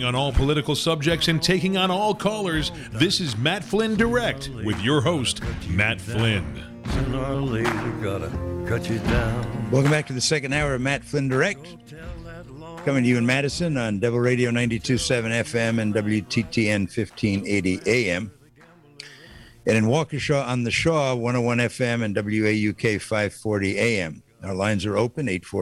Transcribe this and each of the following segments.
on all political subjects and taking on all callers. This is Matt Flynn Direct with your host, Matt Flynn. Sooner or later, gotta cut you down. Welcome back to the second hour of Matt Flynn Direct. Coming to you in Madison on Devil Radio 92.7 FM and WTTN 1580 AM. And in Waukesha on the Shaw 101 FM and WAUK 540 AM. Our lines are open,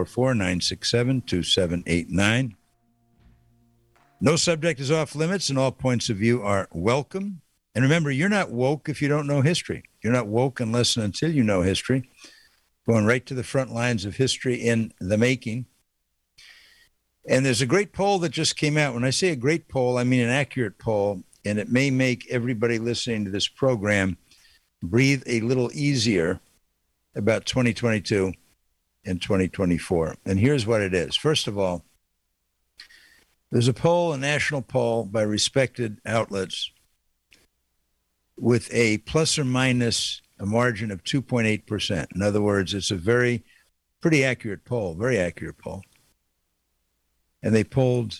844-967-2789. No subject is off limits and all points of view are welcome. And remember, you're not woke if you don't know history. You're not woke unless and until you know history. Going right to the front lines of history in the making. And there's a great poll that just came out. When I say a great poll, I mean an accurate poll, and it may make everybody listening to this program breathe a little easier about 2022 and 2024. And here's what it is. First of all, there's a poll, a national poll by respected outlets with a plus or minus a margin of 2.8%. In other words, it's a pretty accurate poll, very accurate poll. And they polled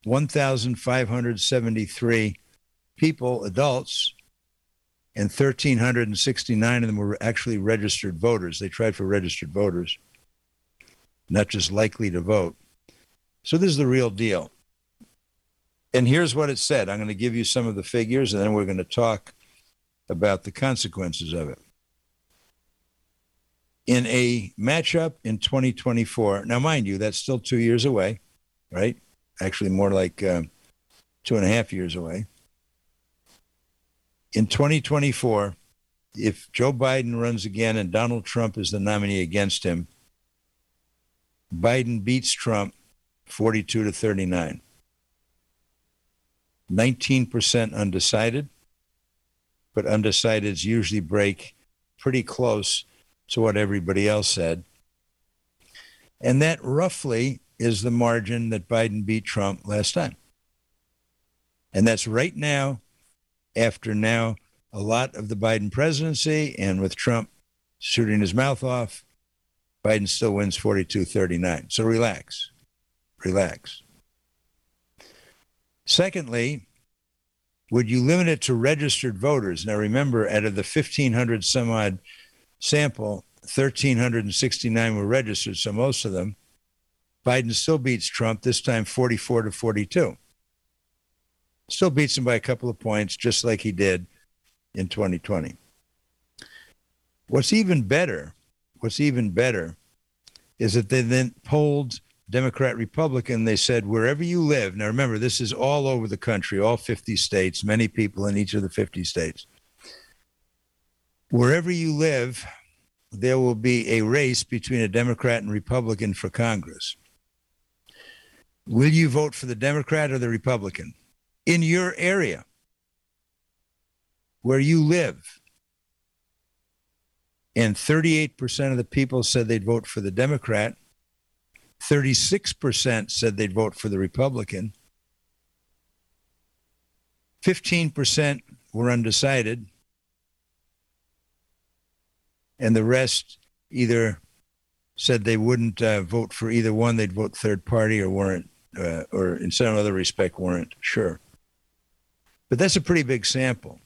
1,573 people, adults, and 1,369 of them were actually registered voters. They tried for registered voters, not just likely to vote. So this is the real deal. And here's what it said. I'm going to give you some of the figures, and then we're going to talk about the consequences of it. In a matchup in 2024, now mind you, that's still 2 years away, right? Actually, more like 2.5 years away. In 2024, if Joe Biden runs again and Donald Trump is the nominee against him, Biden beats Trump 42-39. 19% undecided, but undecideds usually break pretty close to what everybody else said. And that roughly is the margin that Biden beat Trump last time. And that's right now, after now a lot of the Biden presidency, and with Trump shooting his mouth off, Biden still wins 42-39. So relax. Secondly, would you limit it to registered voters? Now remember, out of the 1,500 some odd sample, 1,369 were registered, so most of them. Biden still beats Trump, this time 44-42. Still beats him by a couple of points, just like he did in 2020. What's even better is that they then polled Democrat, Republican. They said, wherever you live, now remember, this is all over the country, all 50 states, many people in each of the 50 states. Wherever you live, there will be a race between a Democrat and Republican for Congress. Will you vote for the Democrat or the Republican? In your area, where you live. And 38% of the people said they'd vote for the Democrat. 36% said they'd vote for the Republican. 15% were undecided. And the rest either said they wouldn't vote for either one. They'd vote third party or weren't, or in some other respect weren't sure. But that's a pretty big sample.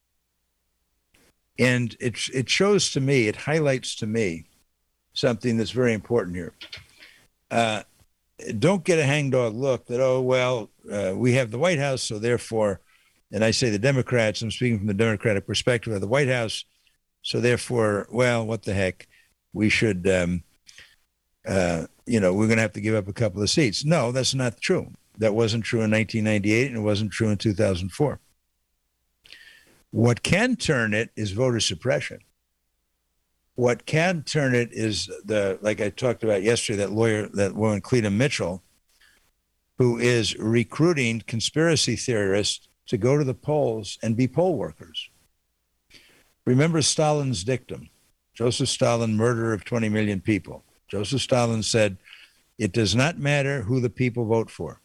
And it shows to me, it highlights to me something that's very important here. Don't get a hangdog look that, we have the White House, so therefore, and I say the Democrats, I'm speaking from the Democratic perspective of the White House, so therefore, what the heck, we should, we're going to have to give up a couple of seats. No, that's not true. That wasn't true in 1998, and it wasn't true in 2004. What can turn it is voter suppression. What can turn it is like I talked about yesterday, that woman, Cleta Mitchell, who is recruiting conspiracy theorists to go to the polls and be poll workers. Remember Stalin's dictum, Joseph Stalin, murderer of 20 million people. Joseph Stalin said, it does not matter who the people vote for.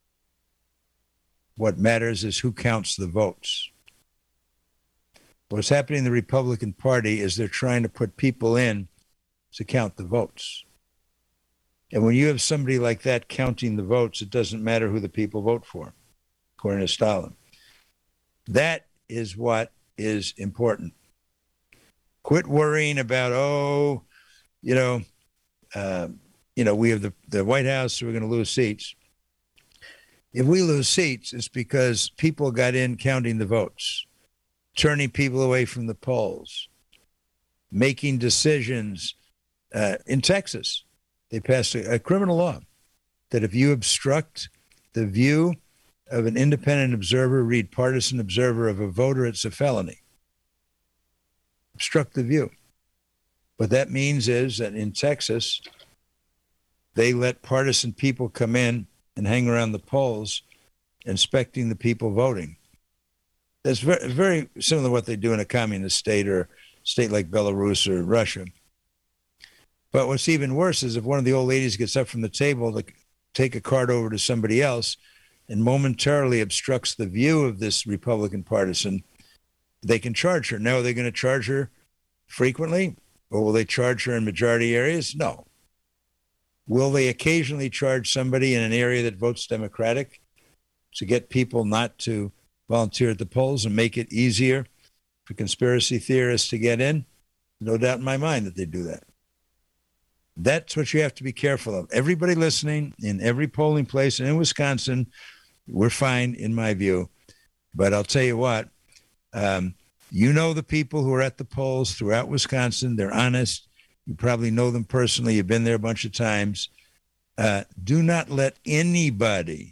What matters is who counts the votes. What's happening in the Republican Party is they're trying to put people in to count the votes. And when you have somebody like that counting the votes, it doesn't matter who the people vote for. according to Stalin. That is what is important. Quit worrying about, we have the White House, so we're going to lose seats. If we lose seats, it's because people got in counting the votes, turning people away from the polls, making decisions. In Texas, they passed a criminal law that if you obstruct the view of an independent observer, read partisan observer of a voter, it's a felony. Obstruct the view. What that means is that in Texas, they let partisan people come in and hang around the polls, inspecting the people voting. That's very, very similar to what they do in a communist state or state like Belarus or Russia. But what's even worse is if one of the old ladies gets up from the table to take a card over to somebody else and momentarily obstructs the view of this Republican partisan, they can charge her. Now, are they going to charge her frequently? Or will they charge her in majority areas? No. Will they occasionally charge somebody in an area that votes Democratic to get people not to volunteer at the polls and make it easier for conspiracy theorists to get in? No doubt in my mind that they do that. That's what you have to be careful of. Everybody listening in every polling place and in Wisconsin, we're fine in my view. But I'll tell you what, the people who are at the polls throughout Wisconsin, they're honest. You probably know them personally. You've been there a bunch of times. Do not let anybody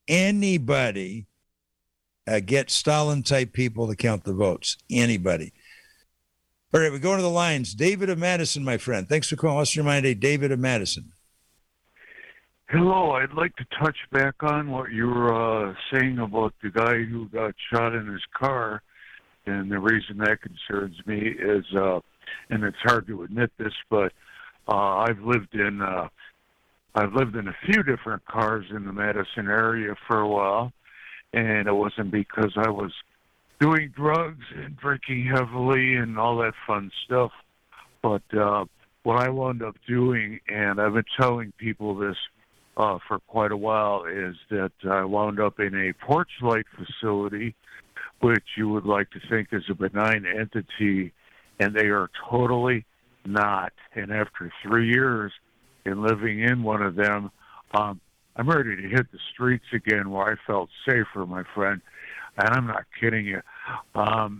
get Stalin-type people to count the votes. Anybody. All right, we go to the lines. David of Madison, my friend. Thanks for calling. What's your mind today? David of Madison. Hello, I'd like to touch back on what you were saying about the guy who got shot in his car. And the reason that concerns me is, and it's hard to admit this, but I've lived in a few different cars in the Madison area for a while, and it wasn't because I was doing drugs and drinking heavily and all that fun stuff. But what I wound up doing, and I've been telling people this for quite a while, is that I wound up in a porch light facility, which you would like to think is a benign entity, and they are totally not. And after 3 years in living in one of them, I'm ready to hit the streets again where I felt safer, my friend. And I'm not kidding you. And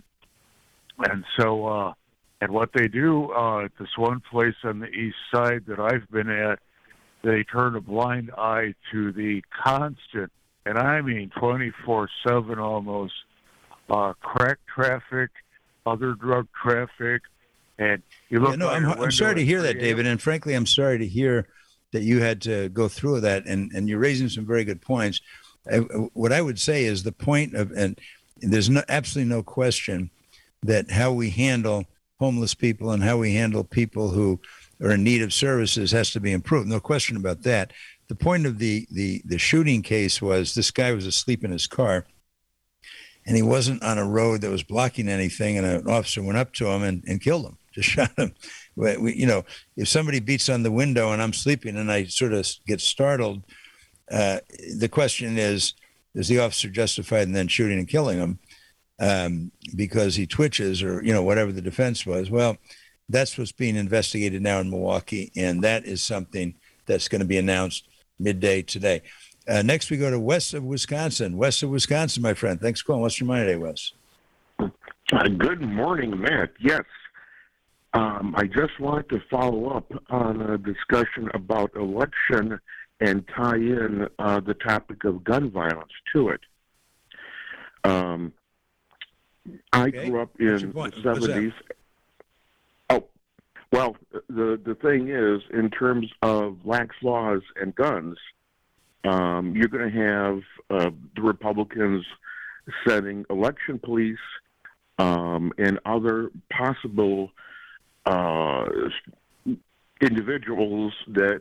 what they do at this one place on the east side that I've been at, they turn a blind eye to the constant, and I mean 24/7 almost, crack traffic, other drug traffic, and you look. Yeah, no, I'm sorry to hear that, David, and frankly, I'm sorry to hear that you had to go through that, and you're raising some very good points. What I would say is the point of, and there's absolutely no question that how we handle homeless people and how we handle people who are in need of services has to be improved. No question about that. The point of the shooting case was this guy was asleep in his car, and he wasn't on a road that was blocking anything, and an officer went up to him and killed him, just shot him. If somebody beats on the window and I'm sleeping and I sort of get startled, the question is the officer justified in then shooting and killing him because he twitches or, whatever the defense was? Well, that's what's being investigated now in Milwaukee, and that is something that's going to be announced midday today. Next, we go to West of Wisconsin. West of Wisconsin, my friend. Thanks for calling. What's your mind today, Wes? Good morning, Matt. Yes. I just wanted to follow up on a discussion about election and tie in the topic of gun violence to it. I grew up in the 70s. Oh, well, the thing is, in terms of lax laws and guns, you're going to have the Republicans setting election police and other possible individuals that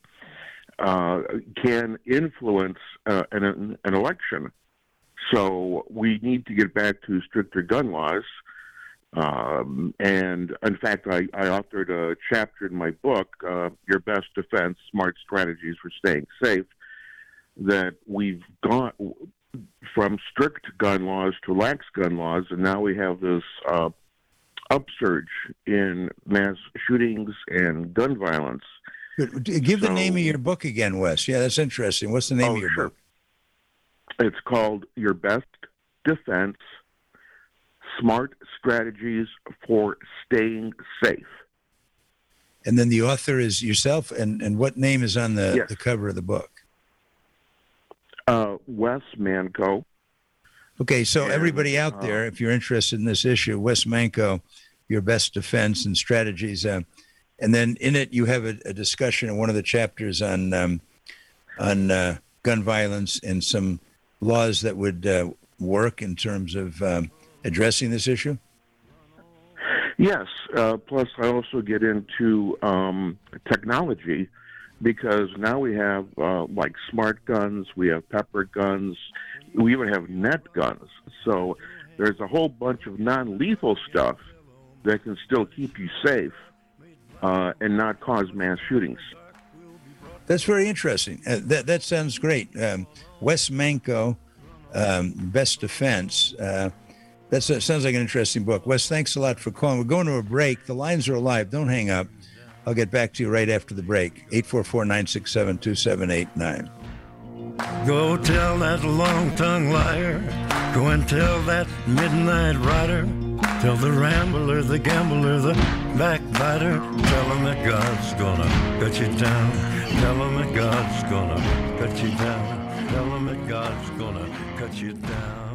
can influence an election. So we need to get back to stricter gun laws. And in fact, I authored a chapter in my book, Your Best Defense, Smart Strategies for Staying Safe, that we've from strict gun laws to lax gun laws, and now we have this upsurge in mass shootings and gun violence. Give the name of your book again, Wes. Yeah, that's interesting. What's the name of your book? It's called Your Best Defense: Smart Strategies for Staying Safe. And then the author is yourself, and what name is on the cover of the book? Wes Manco. Okay, so everybody out there, if you're interested in this issue, Wes Manco, Your Best Defense and Strategies. And then in it, you have a discussion in one of the chapters on gun violence and some laws that would work in terms of addressing this issue. Yes. Plus, I also get into technology, because now we have like smart guns, we have pepper guns, we even have net guns. So there's a whole bunch of non-lethal stuff that can still keep you safe and not cause mass shootings. That's very interesting. That sounds great. Wes Manco, Best Defense. That sounds like an interesting book. Wes, thanks a lot for calling. We're going to a break. The lines are alive. Don't hang up. I'll get back to you right after the break. 844-967-2789. Go tell that long-tongued liar. Go and tell that midnight rider. Tell the rambler, the gambler, the backbiter. Tell him that God's gonna cut you down. Tell him that God's gonna cut you down. Tell him that God's gonna cut you down.